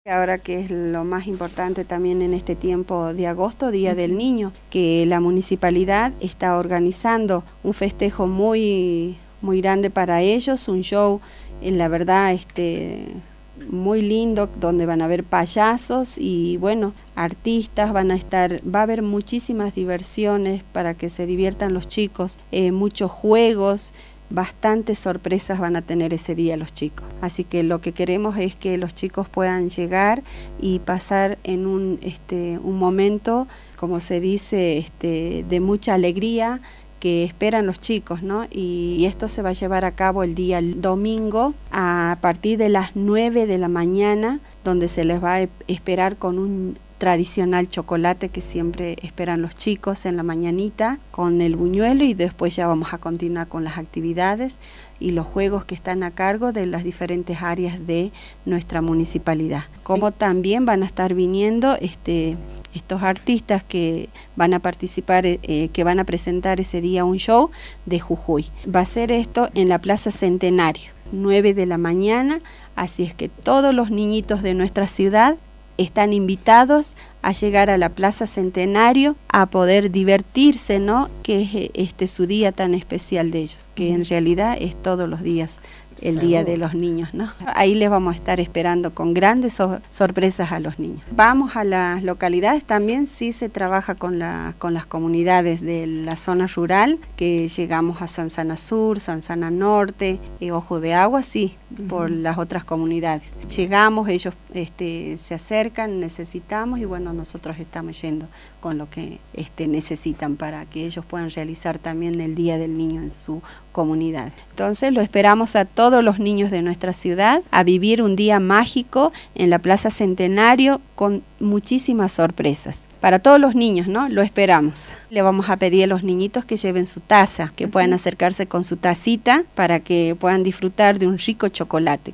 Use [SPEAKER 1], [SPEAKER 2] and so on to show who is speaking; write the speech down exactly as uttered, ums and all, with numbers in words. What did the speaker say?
[SPEAKER 1] Ahora que es lo más importante también en este tiempo de agosto, Día del Niño, que la municipalidad está organizando un festejo muy, muy grande para ellos, un show, en la verdad, este, muy lindo, donde van a haber payasos y bueno, artistas, van a estar, va a haber muchísimas diversiones para que se diviertan los chicos, eh, muchos juegos. Bastantes sorpresas van a tener ese día los chicos. Así que lo que queremos es que los chicos puedan llegar y pasar en un, este, un momento, como se dice, este, de mucha alegría que esperan los chicos, ¿no? Y, y esto se va a llevar a cabo el día el domingo a partir de las nueve de la mañana, donde se les va a esperar con un tradicional chocolate que siempre esperan los chicos en la mañanita con el buñuelo, y después ya vamos a continuar con las actividades y los juegos que están a cargo de las diferentes áreas de nuestra municipalidad. Como también van a estar viniendo este, estos artistas que van a participar, eh, que van a presentar ese día un show de Jujuy. Va a ser esto en la Plaza Centenario, nueve de la mañana, así es que todos los niñitos de nuestra ciudad están invitados a llegar a la Plaza Centenario a poder divertirse, ¿no? Que es este su día tan especial de ellos, que en realidad es todos los días el
[SPEAKER 2] Seguro.
[SPEAKER 1] Día de los Niños, ¿no? Ahí les vamos a estar esperando con grandes so sorpresas a los niños. Vamos a las localidades, también sí se trabaja con, la, con las comunidades de la zona rural, que llegamos a Sansana Sur, Sansana Norte, eh, Ojo de Agua, sí, uh-huh. por las otras comunidades. Llegamos, ellos este, se acercan, necesitamos y bueno, nosotros estamos yendo con lo que este, necesitan para que ellos puedan realizar también el Día del Niño en su comunidad. Entonces lo esperamos a todos los niños de nuestra ciudad a vivir un día mágico en la Plaza Centenario con muchísimas sorpresas. Para todos los niños, ¿no? Lo esperamos. Le vamos a pedir a los niñitos que lleven su taza, que puedan acercarse con su tacita para que puedan disfrutar de un rico chocolate.